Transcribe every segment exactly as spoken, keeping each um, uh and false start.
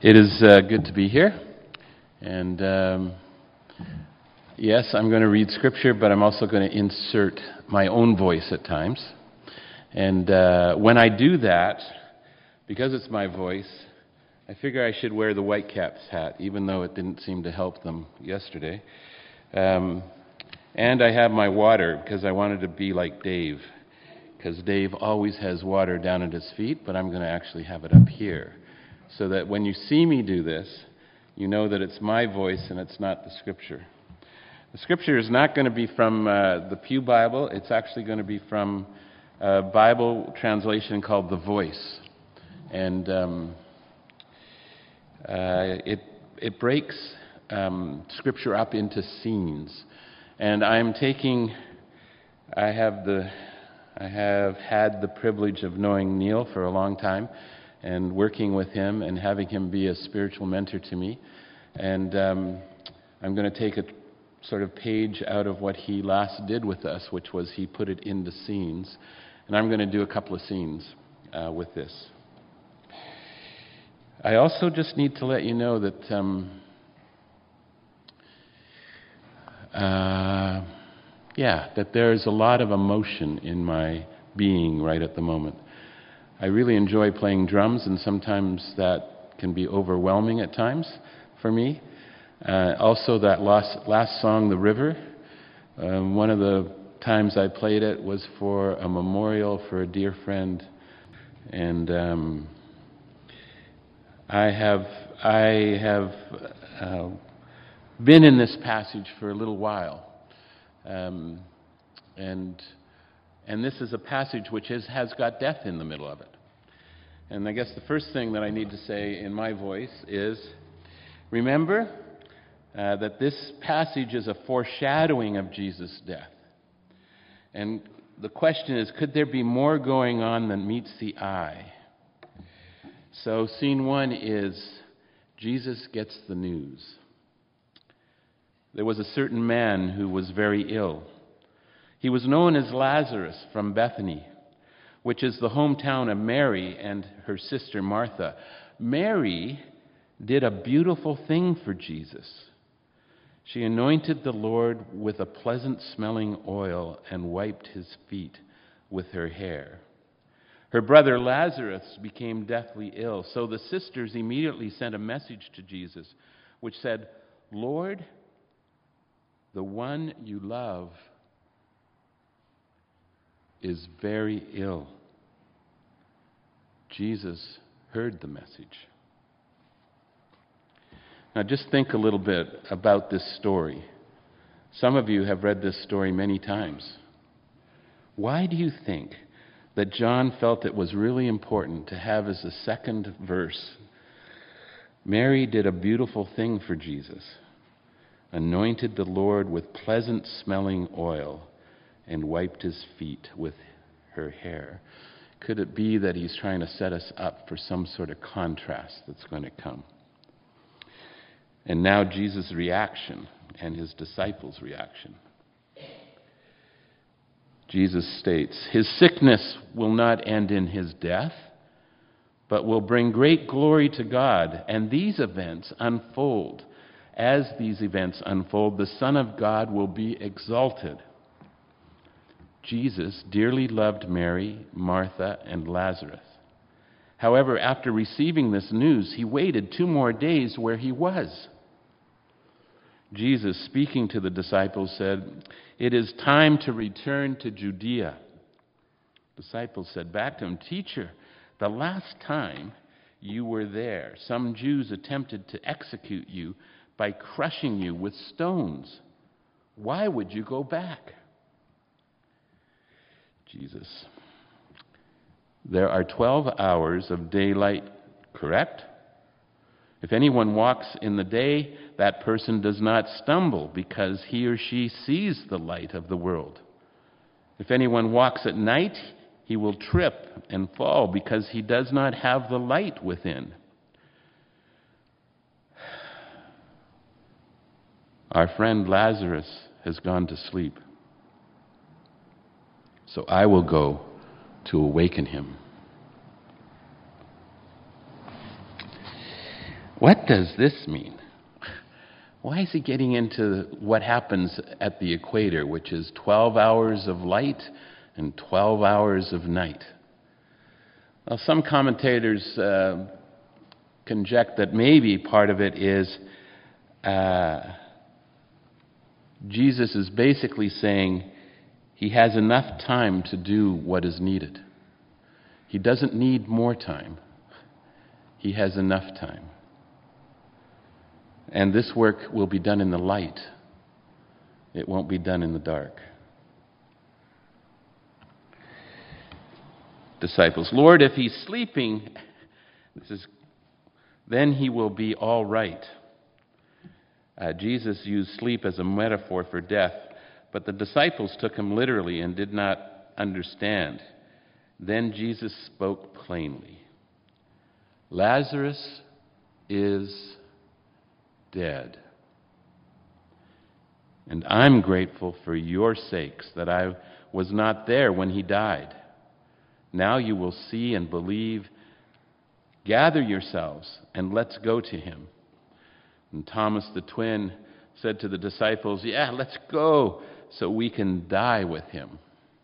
It is uh, good to be here, and um, yes, I'm going to read Scripture, but I'm also going to insert my own voice at times. And uh, when I do that, because it's my voice, I figure I should wear the Whitecaps hat, even though it didn't seem to help them yesterday. Um, and I have my water, because I wanted to be like Dave, because Dave always has water down at his feet, but I'm going to actually have it up here, so that when you see me do this, you know that it's my voice and it's not the Scripture. The Scripture is not going to be from uh, the Pew Bible. It's actually going to be from a Bible translation called The Voice. And um, uh, it, it breaks um, Scripture up into scenes. And I'm taking, I have the, I have had the privilege of knowing Neil for a long time, and working with him and having him be a spiritual mentor to me. And um, I'm going to take a sort of page out of what he last did with us, which was he put it into scenes. And I'm going to do a couple of scenes uh, with this. I also just need to let you know that um, uh, yeah, that there's a lot of emotion in my being right at the moment. I really enjoy playing drums, and sometimes that can be overwhelming at times for me. Uh, also, that last, last song, The River, um, one of the times I played it was for a memorial for a dear friend. And um, I have, I have uh, been in this passage for a little while. Um, and... And this is a passage which is, has got death in the middle of it. And I guess the first thing that I need to say in my voice is, remember uh, that this passage is a foreshadowing of Jesus' death. And the question is, could there be more going on than meets the eye? So scene one is, Jesus gets the news. There was a certain man who was very ill. He was known as Lazarus from Bethany, which is the hometown of Mary and her sister Martha. Mary did a beautiful thing for Jesus. She anointed the Lord with a pleasant-smelling oil and wiped his feet with her hair. Her brother Lazarus became deathly ill, so the sisters immediately sent a message to Jesus, which said, "Lord, the one you love is very ill." Jesus heard the message. Now just think a little bit about this story. Some of you have read this story many times. Why do you think that John felt it was really important to have as a second verse, Mary did a beautiful thing for Jesus, anointed the Lord with pleasant-smelling oil, and wiped his feet with her hair? Could it be that he's trying to set us up for some sort of contrast that's going to come? And now Jesus' reaction and his disciples' reaction. Jesus states, his sickness will not end in his death, but will bring great glory to God. And these events unfold. As these events unfold, the Son of God will be exalted. Jesus dearly loved Mary, Martha, and Lazarus. However, after receiving this news, he waited two more days where he was. Jesus, speaking to the disciples, said, "It is time to return to Judea." Disciples said back to him, "Teacher, the last time you were there, some Jews attempted to execute you by crushing you with stones. Why would you go back?" Jesus, there are twelve hours of daylight, correct? If anyone walks in the day, that person does not stumble because he or she sees the light of the world. If anyone walks at night, he will trip and fall because he does not have the light within. Our friend Lazarus has gone to sleep, so I will go to awaken him. what does this mean? Why is he getting into what happens at the equator, which is twelve hours of light and twelve hours of night? Well, some commentators uh, conject that maybe part of it is uh, Jesus is basically saying he has enough time to do what is needed. He doesn't need more time. He has enough time. And this work will be done in the light. It won't be done in the dark. Disciples, Lord, if he's sleeping, this is, then he will be all right. Uh, Jesus used sleep as a metaphor for death, but the disciples took him literally and did not understand. Then Jesus spoke plainly. Lazarus is dead. And I'm grateful for your sakes that I was not there when he died. Now you will see and believe. Gather yourselves and let's go to him. And Thomas the twin said to the disciples, yeah, let's go so we can die with him.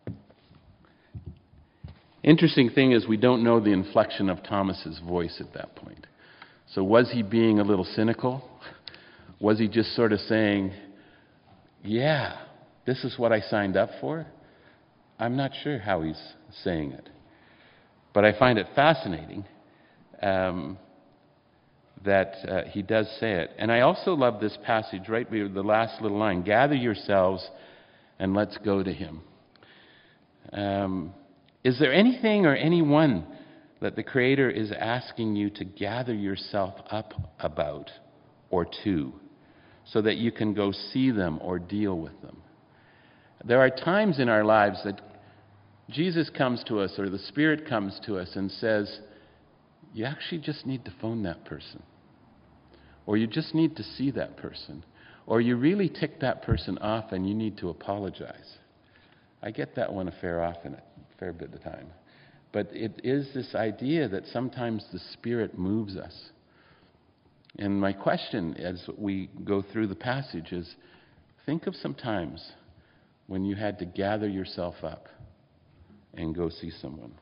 Interesting thing is we don't know the inflection of Thomas's voice at that point. So was he being a little cynical? Was he just sort of saying, yeah, this is what I signed up for? I'm not sure how he's saying it. But I find it fascinating um, that uh, he does say it. And I also love this passage right where the last little line, gather yourselves and let's go to him. Um, is there anything or anyone that the Creator is asking you to gather yourself up about or to, so that you can go see them or deal with them? There are times in our lives that Jesus comes to us or the Spirit comes to us and says, you actually just need to phone that person. Or you just need to see that person. Or you really ticked that person off and you need to apologize. I get that one a fair often, a fair bit of the time. But it is this idea that sometimes the Spirit moves us. And my question as we go through the passage is, think of some times when you had to gather yourself up and go see someone.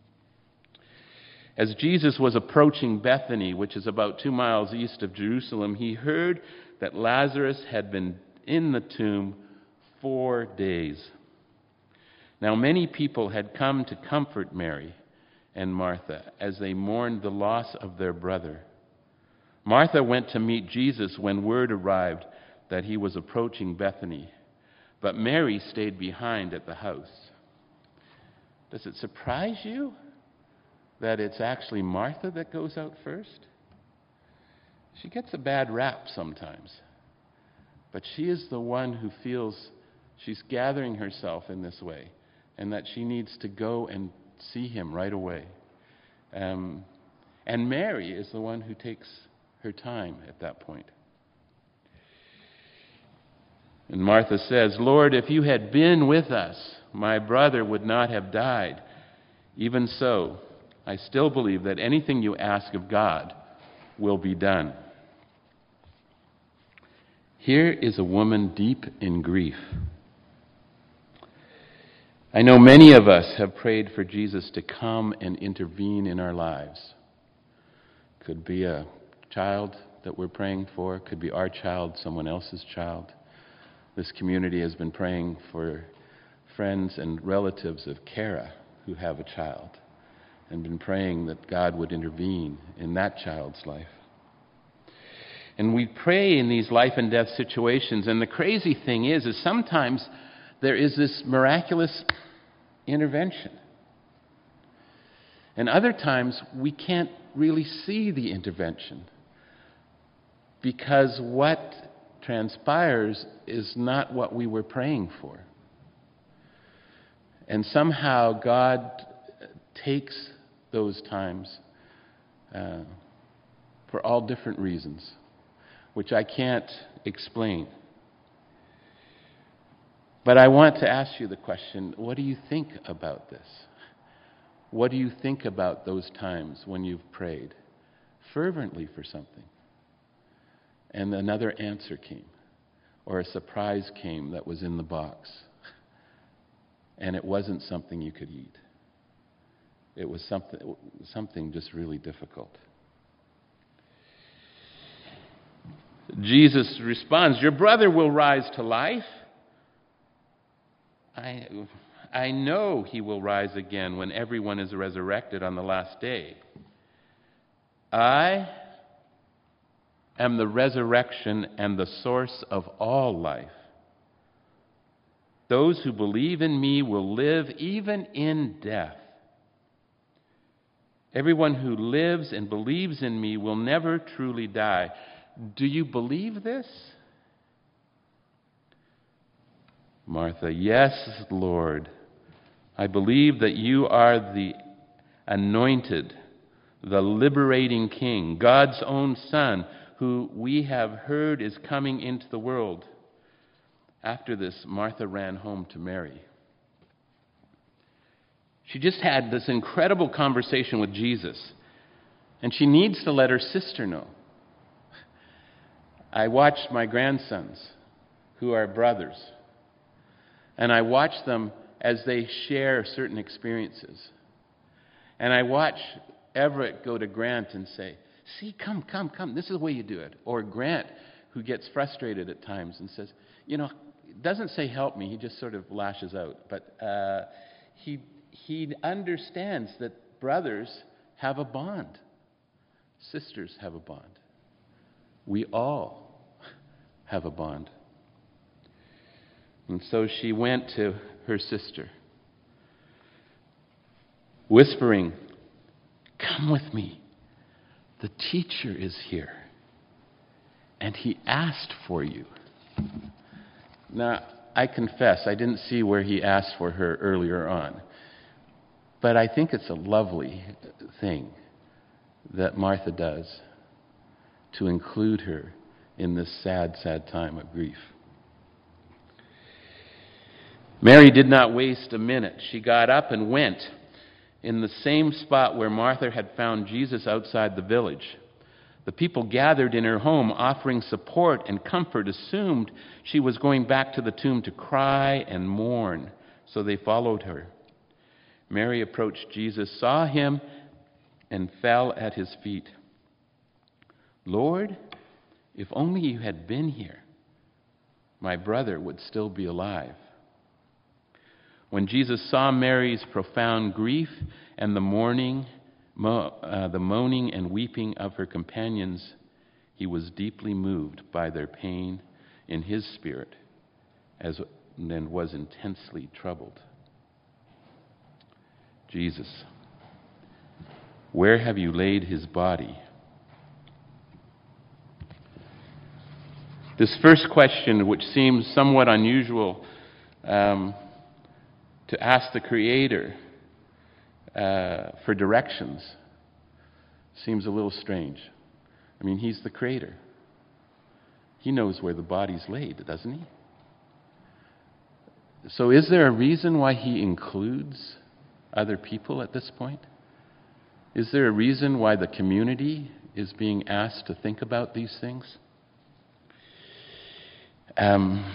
As Jesus was approaching Bethany, which is about two miles east of Jerusalem, he heard that Lazarus had been in the tomb four days. Now many people had come to comfort Mary and Martha as they mourned the loss of their brother. Martha went to meet Jesus when word arrived that he was approaching Bethany, but Mary stayed behind at the house. Does it surprise you that it's actually Martha that goes out first? She gets a bad rap sometimes, but she is the one who feels she's gathering herself in this way and that she needs to go and see him right away. Um, and Mary is the one who takes her time at that point. And Martha says, Lord, if you had been with us, my brother would not have died. Even so, I still believe that anything you ask of God will be done. Here is a woman deep in grief. I know many of us have prayed for Jesus to come and intervene in our lives. Could be a child that we're praying for, could be our child, someone else's child. This community has been praying for friends and relatives of Kara who have a child, and been praying that God would intervene in that child's life. And we pray in these life and death situations, and the crazy thing is, is sometimes there is this miraculous intervention. And other times we can't really see the intervention, because what transpires is not what we were praying for. And somehow God takes those times uh, for all different reasons, which I can't explain. But I want to ask you the question, what do you think about this? What do you think about those times when you've prayed fervently for something? And another answer came, or a surprise came that was in the box. And it wasn't something you could eat. It was something, something just really difficult. Jesus responds, "Your brother will rise to life. I, I know he will rise again when everyone is resurrected on the last day. I am the resurrection and the source of all life. Those who believe in me will live even in death. Everyone who lives and believes in me will never truly die." Do you believe this? Martha, "Yes, Lord. I believe that you are the anointed, the liberating King, God's own Son, who we have heard is coming into the world." After this, Martha ran home to Mary. She just had this incredible conversation with Jesus, and she needs to let her sister know. I watched my grandsons, who are brothers, and I watch them as they share certain experiences. And I watch Everett go to Grant and say, "See, come, come, come, this is the way you do it." Or Grant, who gets frustrated at times and says, you know, doesn't say help me, he just sort of lashes out. But uh, he, he understands that brothers have a bond. Sisters have a bond. We all have a bond. And so she went to her sister, whispering, "Come with me. The teacher is here, and he asked for you." Now, I confess, I didn't see where he asked for her earlier on. But I think it's a lovely thing that Martha does to include her in this sad, sad time of grief. Mary did not waste a minute. She got up and went in the same spot where Martha had found Jesus outside the village. The people gathered in her home, offering support and comfort, assumed she was going back to the tomb to cry and mourn, so they followed her. Mary approached Jesus, saw him, and fell at his feet. "Lord, if only you had been here, my brother would still be alive." When Jesus saw Mary's profound grief and the mourning, mo- uh, the moaning and weeping of her companions, he was deeply moved by their pain in his spirit, as and was intensely troubled. "Jesus, where have you laid his body?" This first question, which seems somewhat unusual um, to ask the Creator uh, for directions, seems a little strange. I mean, he's the Creator. He knows where the body's laid, doesn't he? So is there a reason why he includes other people at this point? Is there a reason why the community is being asked to think about these things? Um,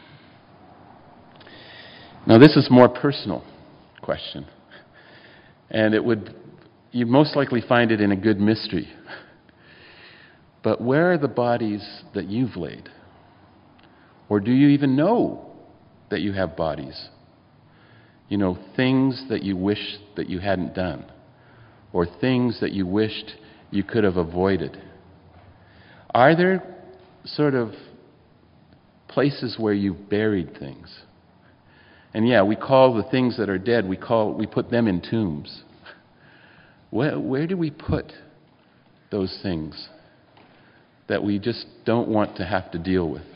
now, this is a more personal question, and it would you'd most likely find it in a good mystery. But where are the bodies that you've laid? Or do you even know that you have bodies? You know, things that you wish that you hadn't done, or things that you wished you could have avoided. Are there sort of places where you've buried things? And yeah, we call the things that are dead, we call we put them in tombs. Where, where do we put those things that we just don't want to have to deal with?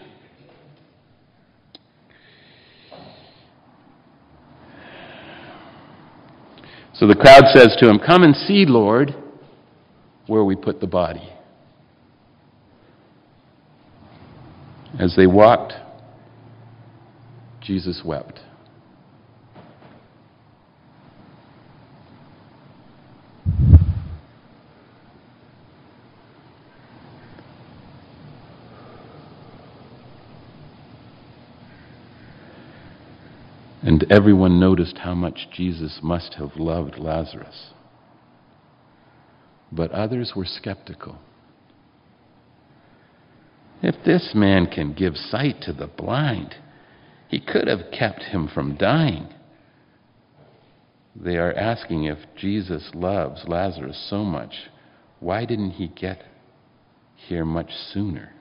So the crowd says to him, "Come and see, Lord, where we put the body." As they walked, Jesus wept. And everyone noticed how much Jesus must have loved Lazarus. But others were skeptical. If this man can give sight to the blind, he could have kept him from dying. They are asking, if Jesus loves Lazarus so much, why didn't he get here much sooner?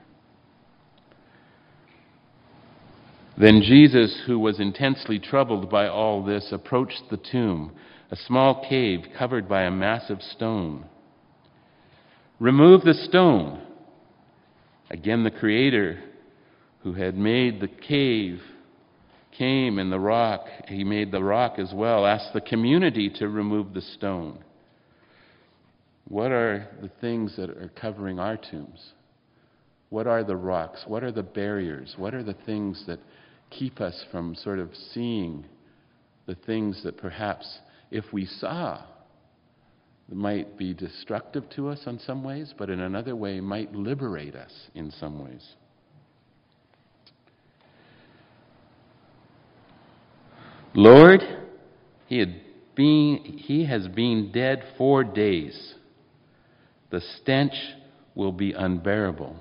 Then Jesus, who was intensely troubled by all this, approached the tomb, a small cave covered by a massive stone. "Remove the stone." Again, the Creator, who had made the cave, came, and the rock, he made the rock as well, asked the community to remove the stone. What are the things that are covering our tombs? What are the rocks? What are the barriers? What are the things that keep us from sort of seeing the things that perhaps, if we saw, might be destructive to us in some ways, but in another way might liberate us in some ways? Lord, he had been, he has been dead four days. The stench will be unbearable.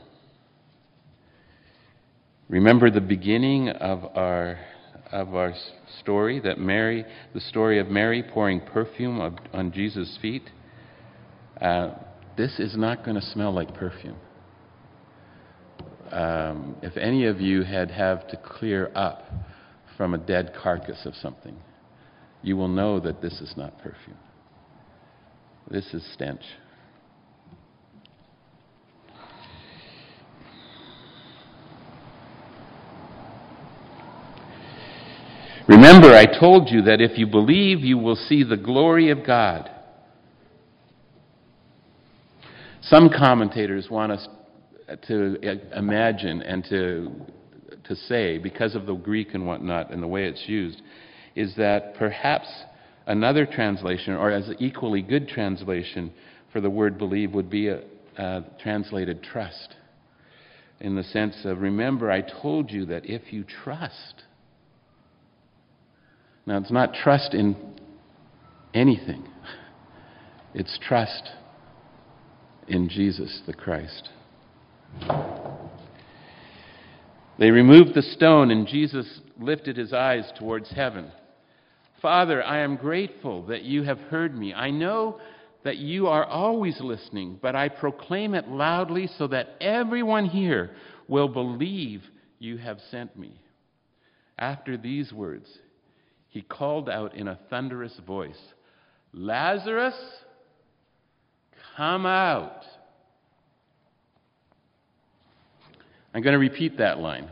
Remember the beginning of our of our story, that Mary, the story of Mary pouring perfume of, on Jesus' feet. Uh, this is not going to smell like perfume. Um, if any of you had have to clear up from a dead carcass of something, you will know that this is not perfume. This is stench. Remember, I told you that if you believe, you will see the glory of God. Some commentators want us to imagine and to, to say, because of the Greek and whatnot and the way it's used, is that perhaps another translation, or as an equally good translation for the word believe, would be a, a translated trust. In the sense of, remember, I told you that if you trust. Now, it's not trust in anything. It's trust in Jesus the Christ. They removed the stone, and Jesus lifted his eyes towards heaven. Father, I am grateful that you have heard me. I know that you are always listening, but I proclaim it loudly so that everyone here will believe you have sent me. After these words, he called out in a thunderous voice, Lazarus, come out. I'm going to repeat that line.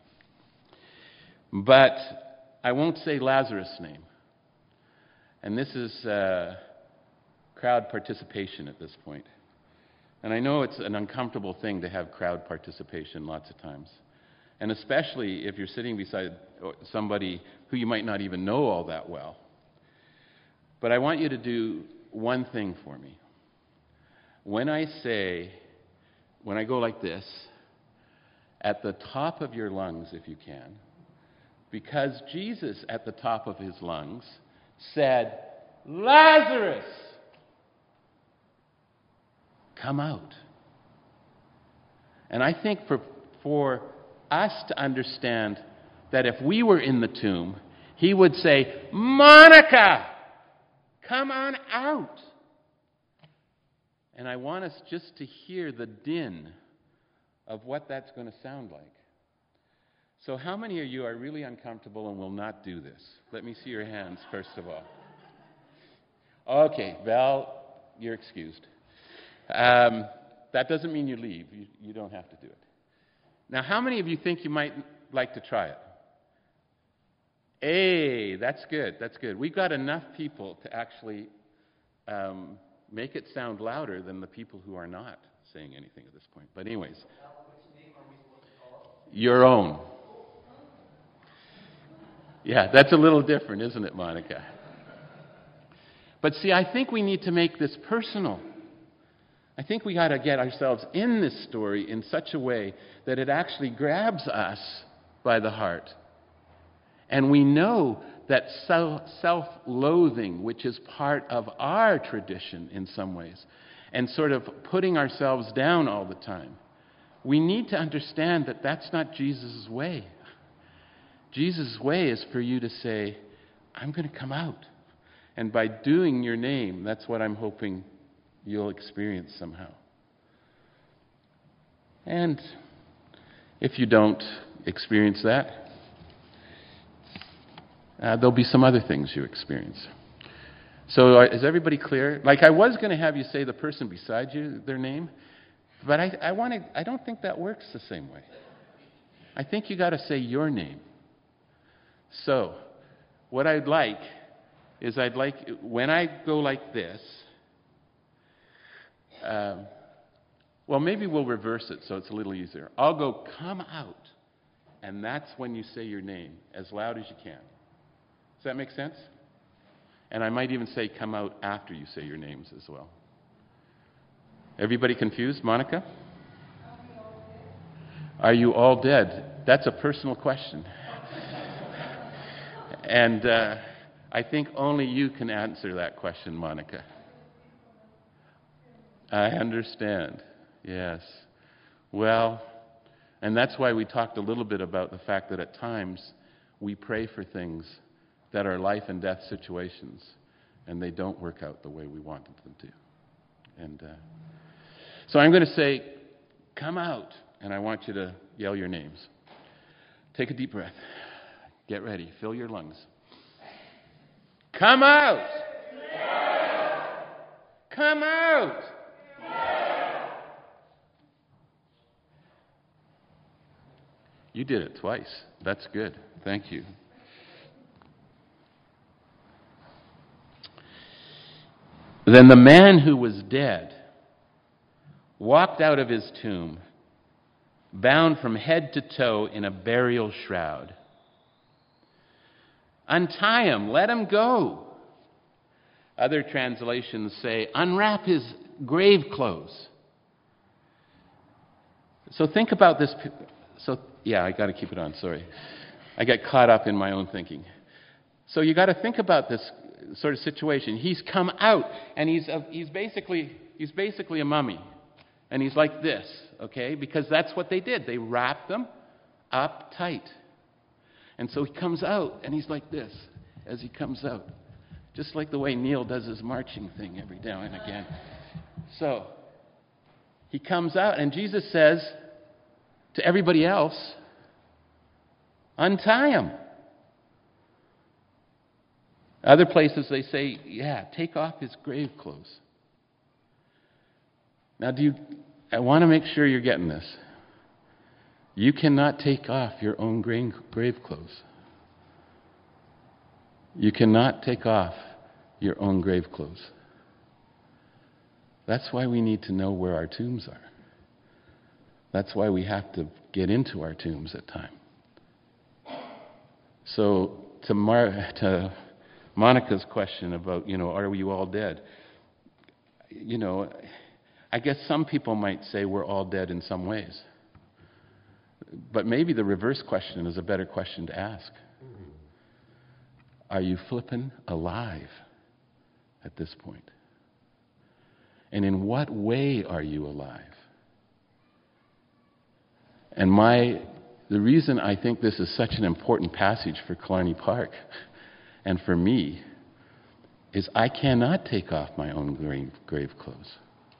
But I won't say Lazarus' name. And this is uh, crowd participation at this point. And I know it's an uncomfortable thing to have crowd participation lots of times. And especially if you're sitting beside somebody who you might not even know all that well. But I want you to do one thing for me. When I say, when I go like this, at the top of your lungs, if you can, because Jesus at the top of his lungs said, Lazarus, come out. And I think for, for us to understand that if we were in the tomb, he would say, Monica, come on out. And I want us just to hear the din of what that's going to sound like. So how many of you are really uncomfortable and will not do this? Let me see your hands, first of all. Okay, Val, you're excused. Um, that doesn't mean you leave. You, you don't have to do it. Now, how many of you think you might like to try it? Hey, that's good. That's good. We've got enough people to actually um, make it sound louder than the people who are not saying anything at this point. But anyways, your own. Yeah, that's a little different, isn't it, Monica? But see, I think we need to make this personal. I think we got to get ourselves in this story in such a way that it actually grabs us by the heart. And we know that self-loathing, which is part of our tradition in some ways, and sort of putting ourselves down all the time. We need to understand that that's not Jesus' way. Jesus' way is for you to say, I'm going to come out. And by doing your name, that's what I'm hoping you'll experience somehow. And if you don't experience that, uh, there'll be some other things you experience. So uh, is everybody clear? Like, I was going to have you say the person beside you, their name, but I, I want to. I don't think that works the same way. I think you got to say your name. So, what I'd like is I'd like, when I go like this, um, well, maybe we'll reverse it so it's a little easier. I'll go, come out, and that's when you say your name as loud as you can. Does that make sense? And I might even say come out after you say your names as well. Everybody confused? Monica? Are you all dead? That's a personal question. And uh, I think only you can answer that question, Monica. I understand. Yes. Well, and that's why we talked a little bit about the fact that at times we pray for things that are life and death situations, and they don't work out the way we wanted them to. And uh, so I'm going to say, come out, and I want you to yell your names. Take a deep breath. Get ready. Fill your lungs. Come out! Come out! You did it twice. That's good. Thank you. Then the man who was dead walked out of his tomb, bound from head to toe in a burial shroud. Untie him, let him go. Other translations say, unwrap his grave clothes. So think about this. So, yeah, I got to keep it on, sorry. I got caught up in my own thinking. So you got to think about this sort of situation. He's come out, and he's a, he's basically he's basically a mummy, and he's like this, okay? Because that's what they did. They wrapped them up tight, and so he comes out, and he's like this as he comes out, just like the way Neil does his marching thing every now and again. So he comes out, and Jesus says to everybody else, untie him. Other places they say, yeah, take off his grave clothes. Now, do you, I want to make sure you're getting this. You cannot take off your own grave, grave clothes. You cannot take off your own grave clothes. That's why we need to know where our tombs are. That's why we have to get into our tombs at times. So, to, Mar- to Monica's question about, you know, are we all dead? You know, I guess some people might say we're all dead in some ways. But maybe the reverse question is a better question to ask. Are you flippin' alive at this point? And in what way are you alive? And my the reason I think this is such an important passage for Killarney Park and for me is I cannot take off my own grave, grave clothes.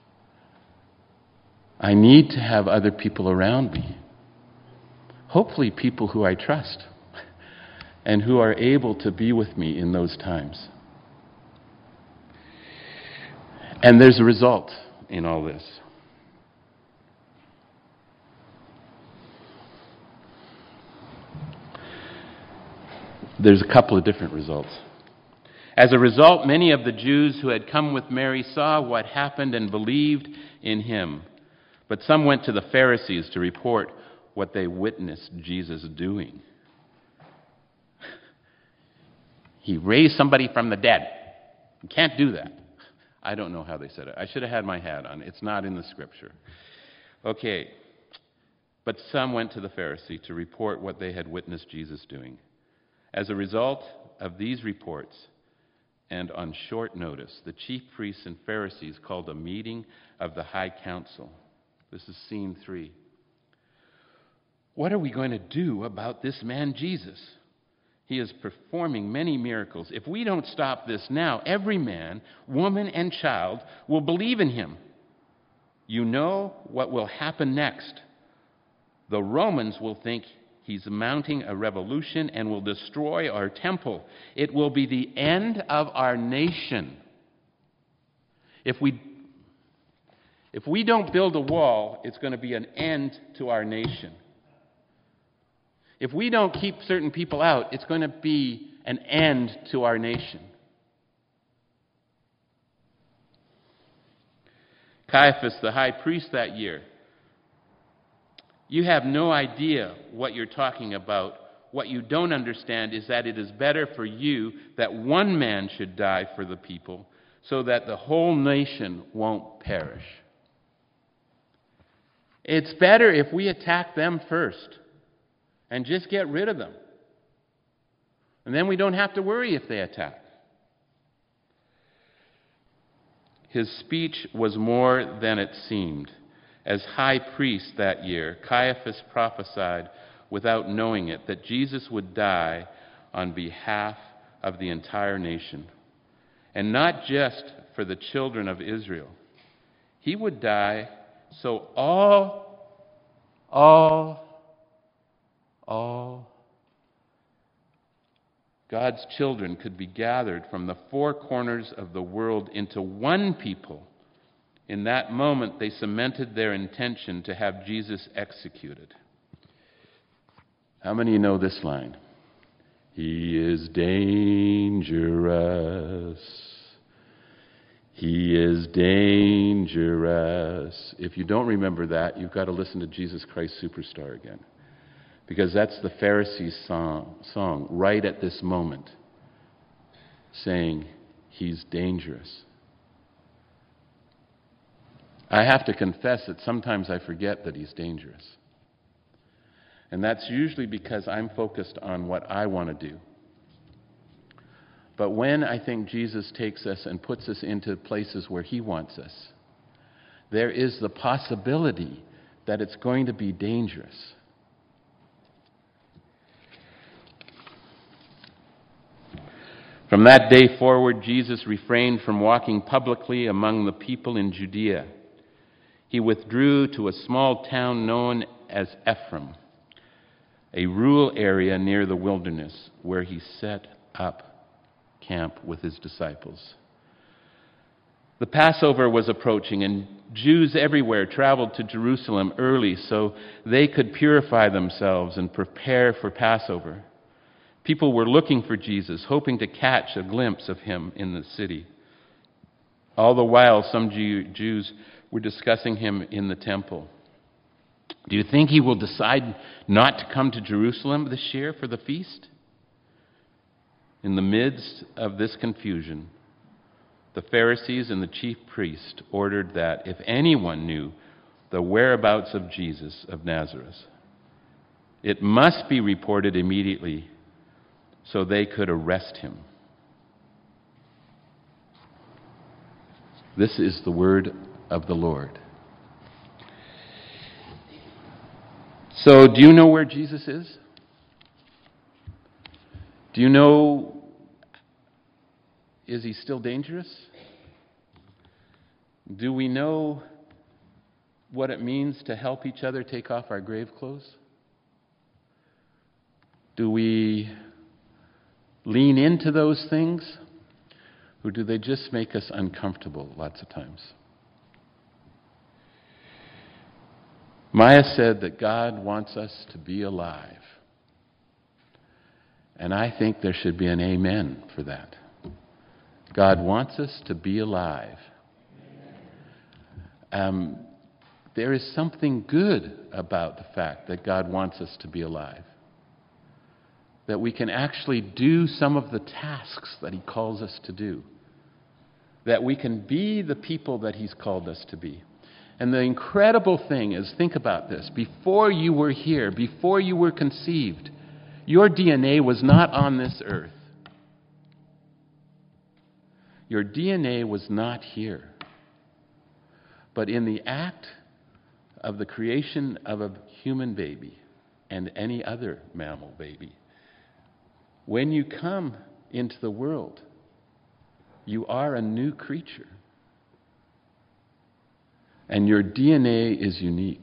I need to have other people around me. Hopefully people who I trust and who are able to be with me in those times. And there's a result in all this. There's a couple of different results. As a result, many of the Jews who had come with Mary saw what happened and believed in him. But some went to the Pharisees to report what they witnessed Jesus doing. He raised somebody from the dead. You can't do that. I don't know how they said it. I should have had my hat on. It's not in the scripture. Okay. But some went to the Pharisee to report what they had witnessed Jesus doing. As a result of these reports, and on short notice, the chief priests and Pharisees called a meeting of the high council. This is scene three. What are we going to do about this man Jesus? He is performing many miracles. If we don't stop this now, every man, woman, and child will believe in him. You know what will happen next. The Romans will think he's mounting a revolution and will destroy our temple. It will be the end of our nation. If we, if we don't build a wall, it's going to be an end to our nation. If we don't keep certain people out, it's going to be an end to our nation. Caiaphas, the high priest that year, you have no idea what you're talking about. What you don't understand is that it is better for you that one man should die for the people so that the whole nation won't perish. It's better if we attack them first and just get rid of them. And then we don't have to worry if they attack. His speech was more than it seemed. As high priest that year, Caiaphas prophesied without knowing it that Jesus would die on behalf of the entire nation. And not just for the children of Israel. He would die so all, all, all God's children could be gathered from the four corners of the world into one people. In that moment, they cemented their intention to have Jesus executed. How many of you know this line? He is dangerous. He is dangerous. If you don't remember that, you've got to listen to Jesus Christ Superstar again. Because that's the Pharisees' song, song right at this moment, saying, he's dangerous. I have to confess that sometimes I forget that he's dangerous. And that's usually because I'm focused on what I want to do. But when I think Jesus takes us and puts us into places where he wants us, there is the possibility that it's going to be dangerous. From that day forward, Jesus refrained from walking publicly among the people in Judea. He withdrew to a small town known as Ephraim, a rural area near the wilderness, where he set up camp with his disciples. The Passover was approaching, and Jews everywhere traveled to Jerusalem early so they could purify themselves and prepare for Passover. People were looking for Jesus, hoping to catch a glimpse of him in the city. All the while, some Jew- Jews were discussing him in the temple. Do you think he will decide not to come to Jerusalem this year for the feast? In the midst of this confusion, the Pharisees and the chief priest ordered that if anyone knew the whereabouts of Jesus of Nazareth, it must be reported immediately so they could arrest him. This is the word of the Lord. So, do you know where Jesus is? Do you know, is he still dangerous? Do we know what it means to help each other take off our grave clothes? Do we lean into those things? Or do they just make us uncomfortable lots of times? Maya said that God wants us to be alive. And I think there should be an amen for that. God wants us to be alive. Um, there is something good about the fact that God wants us to be alive. That we can actually do some of the tasks that he calls us to do. That we can be the people that he's called us to be. And the incredible thing is, think about this. Before you were here, before you were conceived, Your D N A was not on this earth. Your D N A was not here. But in the act of the creation of a human baby and any other mammal baby, when you come into the world, you are a new creature. And your D N A is unique.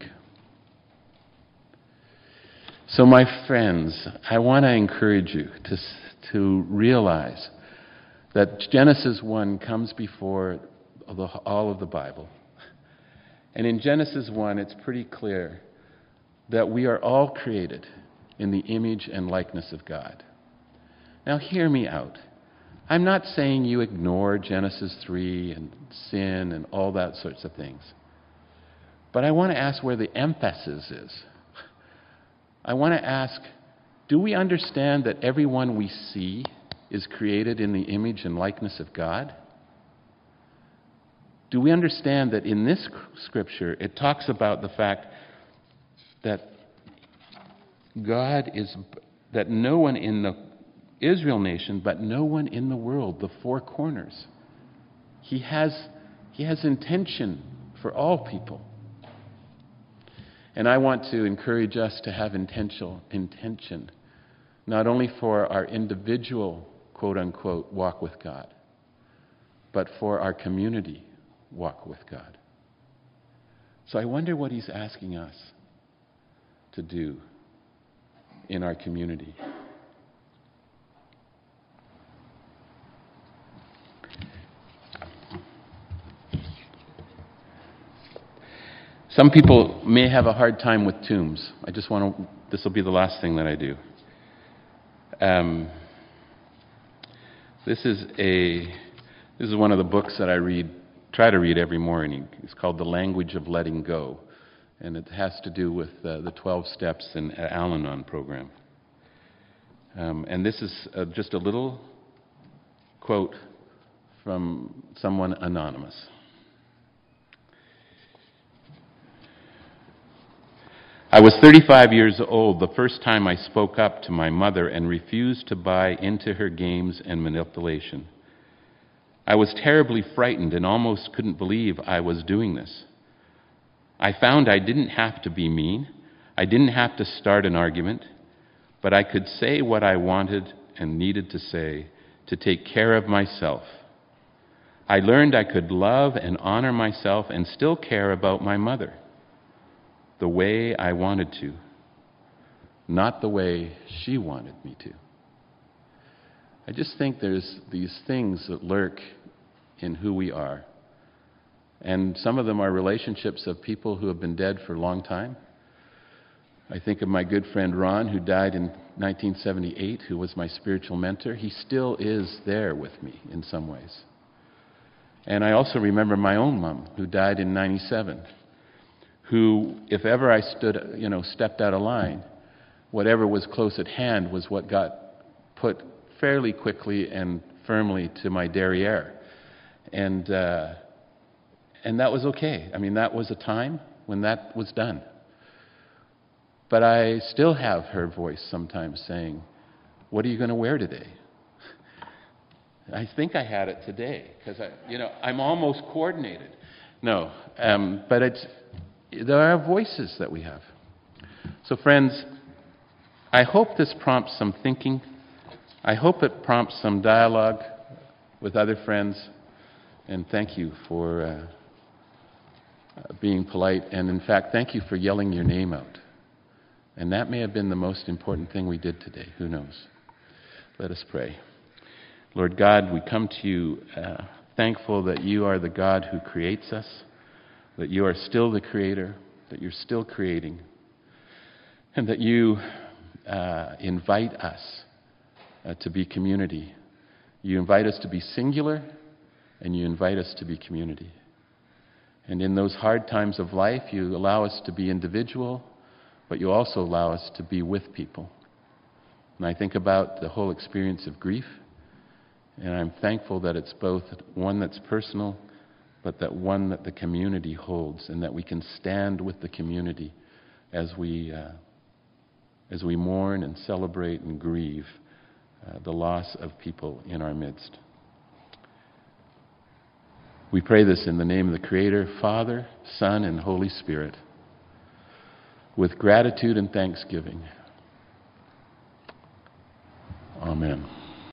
So my friends, I want to encourage you to, to realize that Genesis one comes before the, all of the Bible. And in Genesis one, it's pretty clear that we are all created in the image and likeness of God. Now hear me out. I'm not saying you ignore Genesis three and sin and all that sorts of things. But I want to ask where the emphasis is. I want to ask, do we understand that everyone we see is created in the image and likeness of God? Do we understand that in this scripture it talks about the fact that God is, that no one in the Israel nation, but no one in the world, the four corners, He has, he has intention for all people. And I want to encourage us to have intentional intention, not only for our individual, quote-unquote, walk with God, but for our community walk with God. So I wonder what He's asking us to do in our community. Some people may have a hard time with tombs. I just want to, this will be the last thing that I do. Um, this is a, this is one of the books that I read, try to read every morning. It's called The Language of Letting Go. And it has to do with uh, the twelve steps in Al-Anon program. Um, and this is uh, just a little quote from someone anonymous. I was thirty-five years old the first time I spoke up to my mother and refused to buy into her games and manipulation. I was terribly frightened and almost couldn't believe I was doing this. I found I didn't have to be mean. I didn't have to start an argument, but I could say what I wanted and needed to say to take care of myself. I learned I could love and honor myself and still care about my mother the way I wanted to, not the way she wanted me to. I just think there's these things that lurk in who we are. And some of them are relationships of people who have been dead for a long time. I think of my good friend Ron, who died in nineteen seventy-eight, who was my spiritual mentor. He still is there with me in some ways. And I also remember my own mom, who died in ninety-seven, who, if ever I stood, you know, stepped out of line, whatever was close at hand was what got put fairly quickly and firmly to my derriere. And, uh, and that was okay. I mean, that was a time when that was done. But I still have her voice sometimes saying, "What are you going to wear today?" I think I had it today, because I, you know, I'm almost coordinated. No, um, but it's, there are voices that we have. So friends, I hope this prompts some thinking. I hope it prompts some dialogue with other friends. And thank you for uh, being polite. And in fact, thank you for yelling your name out. And that may have been the most important thing we did today. Who knows? Let us pray. Lord God, we come to you uh, thankful that you are the God who creates us, that you are still the creator, that you're still creating, and that you uh, invite us uh, to be community. You invite us to be singular, and you invite us to be community. And in those hard times of life, you allow us to be individual, but you also allow us to be with people. And I think about the whole experience of grief, and I'm thankful that it's both one that's personal, but that one that the community holds, and that we can stand with the community as we uh, as we mourn and celebrate and grieve uh, the loss of people in our midst. We pray this in the name of the Creator, Father, Son, and Holy Spirit, with gratitude and thanksgiving. Amen.